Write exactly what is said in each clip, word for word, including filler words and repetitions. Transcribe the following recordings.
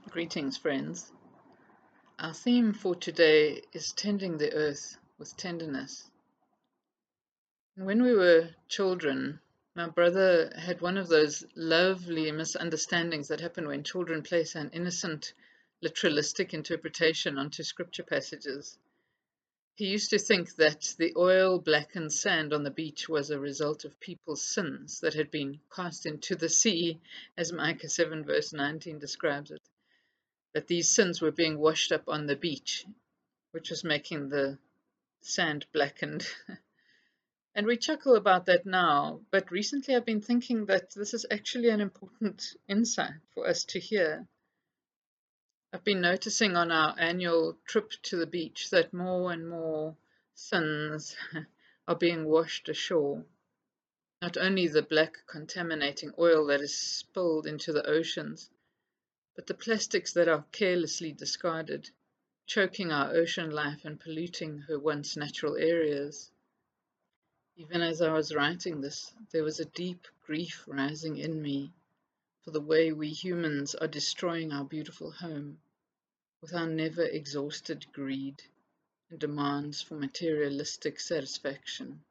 Greetings, friends. Our theme for today is tending the earth with tenderness. When we were children, my brother had one of those lovely misunderstandings that happen when children place an innocent, literalistic interpretation onto scripture passages. He used to think that the oil-blackened sand on the beach was a result of people's sins that had been cast into the sea, as Micah seven verse nineteen describes it. That these sins were being washed up on the beach, which was making the sand blackened. And we chuckle about that now, but recently I've been thinking that this is actually an important insight for us to hear. I've been noticing on our annual trip to the beach that more and more sins are being washed ashore. Not only the black contaminating oil that is spilled into the oceans, but the plastics that are carelessly discarded, choking our ocean life and polluting her once natural areas. Even as I was writing this, there was a deep grief rising in me for the way we humans are destroying our beautiful home with our never exhausted greed and demands for materialistic satisfaction.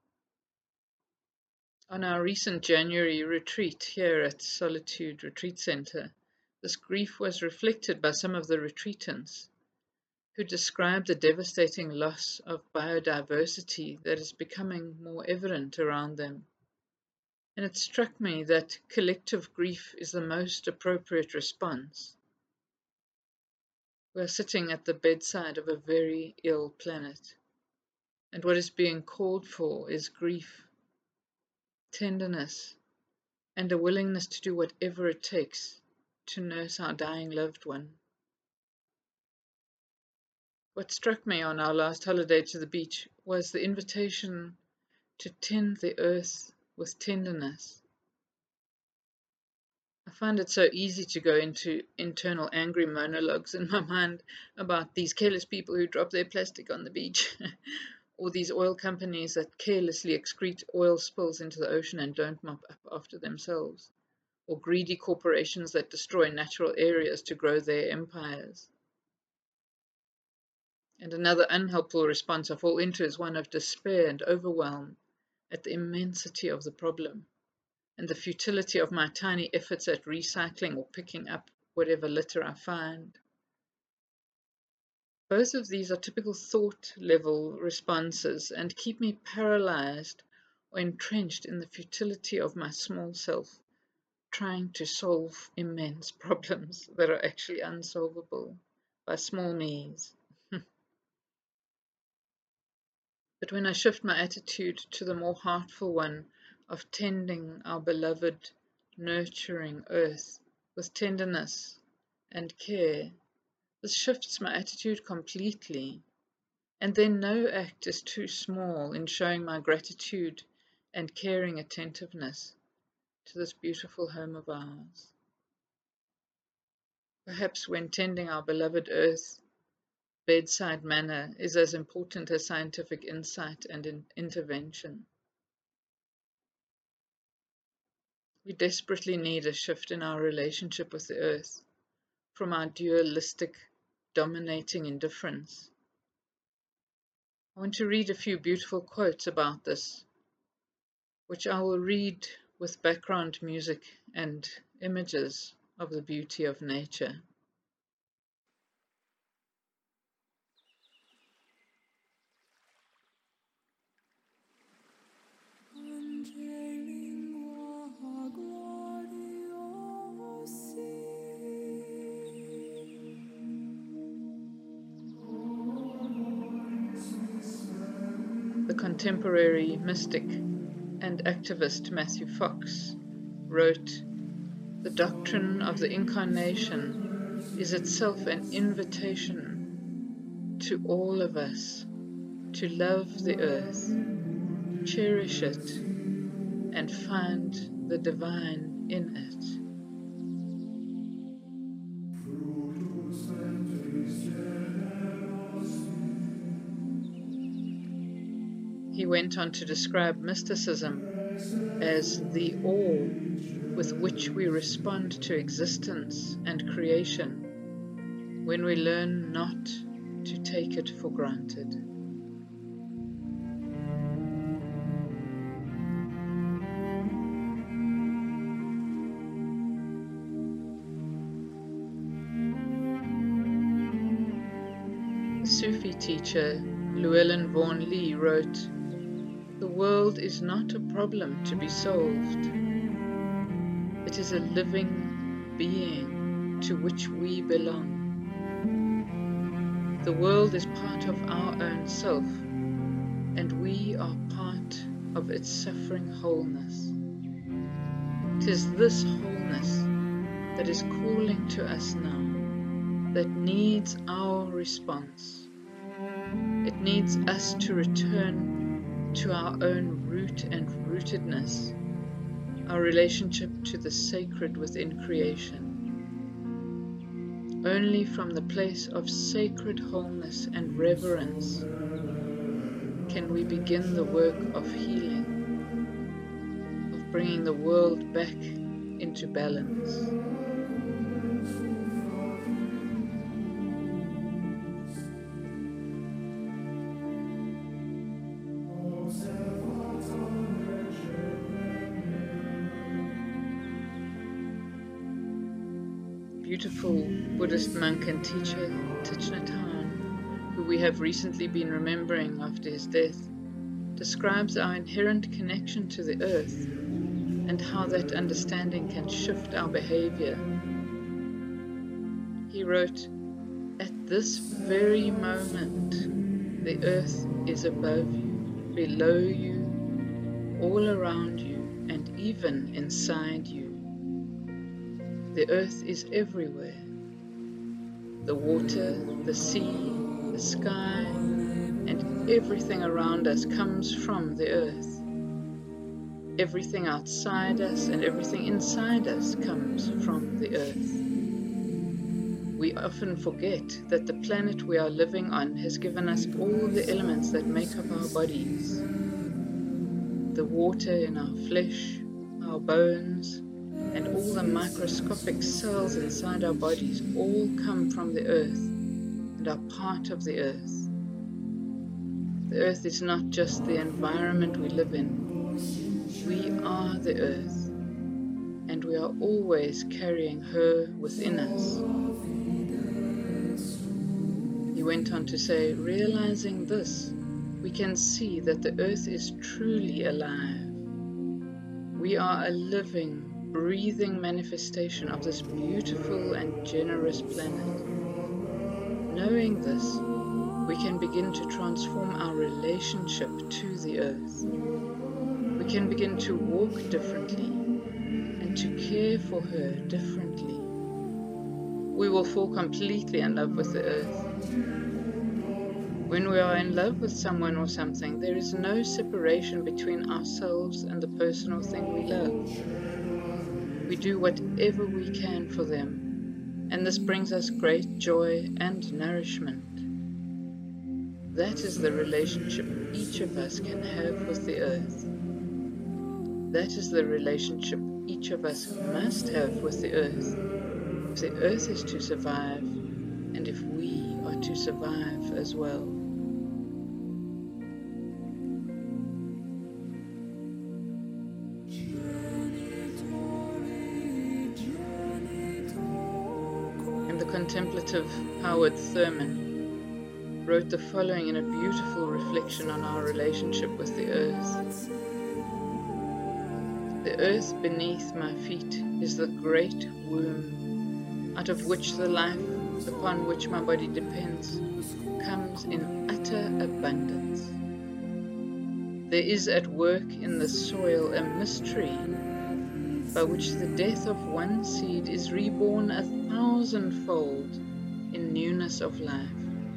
On our recent January retreat here at Solitude Retreat Center, this grief was reflected by some of the retreatants, who described the devastating loss of biodiversity that is becoming more evident around them. And it struck me that collective grief is the most appropriate response. We are sitting at the bedside of a very ill planet, and what is being called for is grief, tenderness, and a willingness to do whatever it takes to nurse our dying loved one. What struck me on our last holiday to the beach was the invitation to tend the earth with tenderness. I find it so easy to go into internal angry monologues in my mind about these careless people who drop their plastic on the beach, or these oil companies that carelessly excrete oil spills into the ocean and don't mop up after themselves, or greedy corporations that destroy natural areas to grow their empires. And another unhelpful response I fall into is one of despair and overwhelm at the immensity of the problem and the futility of my tiny efforts at recycling or picking up whatever litter I find. Both of these are typical thought-level responses and keep me paralyzed or entrenched in the futility of my small self, trying to solve immense problems that are actually unsolvable by small me's. But when I shift my attitude to the more heartful one of tending our beloved, nurturing earth with tenderness and care, this shifts my attitude completely, and then no act is too small in showing my gratitude and caring attentiveness to this beautiful home of ours. Perhaps when tending our beloved earth, bedside manner is as important as scientific insight and in intervention. We desperately need a shift in our relationship with the earth, from our dualistic, dominating indifference. I want to read a few beautiful quotes about this, which I will read with background music and images of the beauty of nature. The contemporary mystic and activist Matthew Fox wrote, "The doctrine of the Incarnation is itself an invitation to all of us to love the earth, cherish it, and find the divine in it." He went on to describe mysticism as the awe with which we respond to existence and creation when we learn not to take it for granted. Sufi teacher Llewellyn Vaughan Lee wrote, "The world is not a problem to be solved. It is a living being to which we belong. The world is part of our own self, and we are part of its suffering wholeness. It is this wholeness that is calling to us now, that needs our response. It needs us to return to our own root and rootedness, our relationship to the sacred within creation. Only from the place of sacred wholeness and reverence can we begin the work of healing, of bringing the world back into balance." Beautiful Buddhist monk and teacher Thich Nhat Hanh, who we have recently been remembering after his death, describes our inherent connection to the earth and how that understanding can shift our behavior. He wrote, "At this very moment, the earth is above you, below you, all around you, and even inside you. The earth is everywhere. The water, the sea, the sky, and everything around us comes from the earth. Everything outside us and everything inside us comes from the earth. We often forget that the planet we are living on has given us all the elements that make up our bodies. The water in our flesh, our bones, and all the microscopic cells inside our bodies all come from the earth and are part of the earth. The earth is not just the environment we live in. We are the earth, and we are always carrying her within us." He went on to say, "Realizing this, we can see that the earth is truly alive. We are a living, breathing manifestation of this beautiful and generous planet. Knowing this, we can begin to transform our relationship to the earth. We can begin to walk differently and to care for her differently. We will fall completely in love with the earth. When we are in love with someone or something, there is no separation between ourselves and the person or thing we love. We do whatever we can for them, and this brings us great joy and nourishment. That is the relationship each of us can have with the earth. That is the relationship each of us must have with the earth, if the earth is to survive, and if we are to survive as well." And the contemplative Howard Thurman wrote the following in a beautiful reflection on our relationship with the earth. "The earth beneath my feet is the great womb, out of which the life upon which my body depends comes in utter abundance. There is at work in the soil a mystery by which the death of one seed is reborn a thousandfold in newness of life.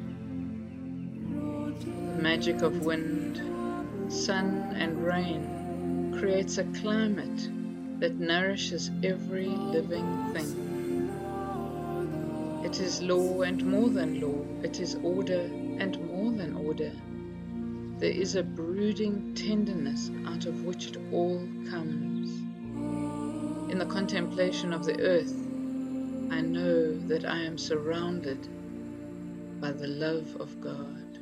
The magic of wind, sun, and rain creates a climate that nourishes every living thing. It is law and more than law. It is order and more than order. There is a brooding tenderness out of which it all comes. In the contemplation of the earth, I know that I am surrounded by the love of God.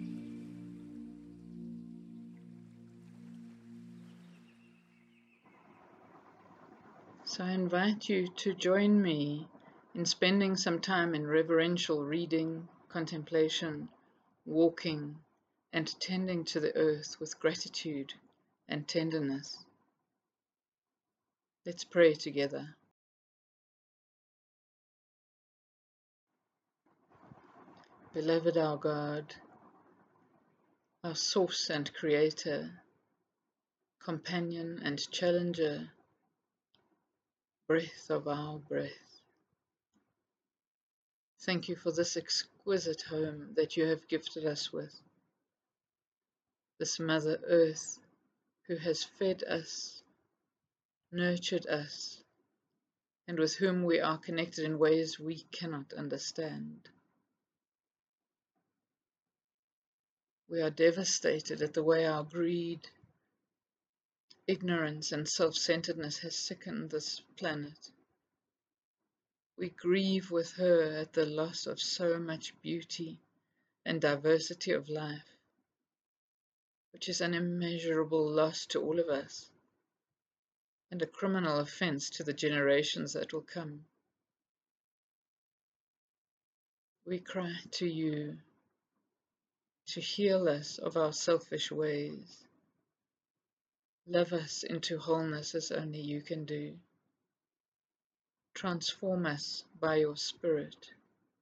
So I invite you to join me in spending some time in reverential reading, contemplation, walking, and tending to the earth with gratitude and tenderness. Let's pray together. Beloved our God, our source and creator, companion and challenger, breath of our breath. Thank you for this exquisite home that you have gifted us with, this Mother Earth who has fed us, nurtured us, and with whom we are connected in ways we cannot understand. We are devastated at the way our greed, ignorance, and self-centeredness has sickened this planet. We grieve with her at the loss of so much beauty and diversity of life, which is an immeasurable loss to all of us, and a criminal offense to the generations that will come. We cry to you to heal us of our selfish ways. Love us into wholeness as only you can do. Transform us by your Spirit.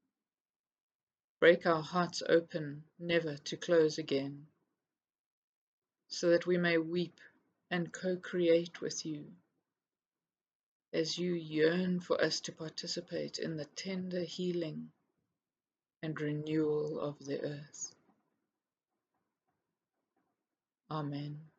Break our hearts open, never to close again, so that we may weep and co-create with you, as you yearn for us to participate in the tender healing and renewal of the earth. Amen.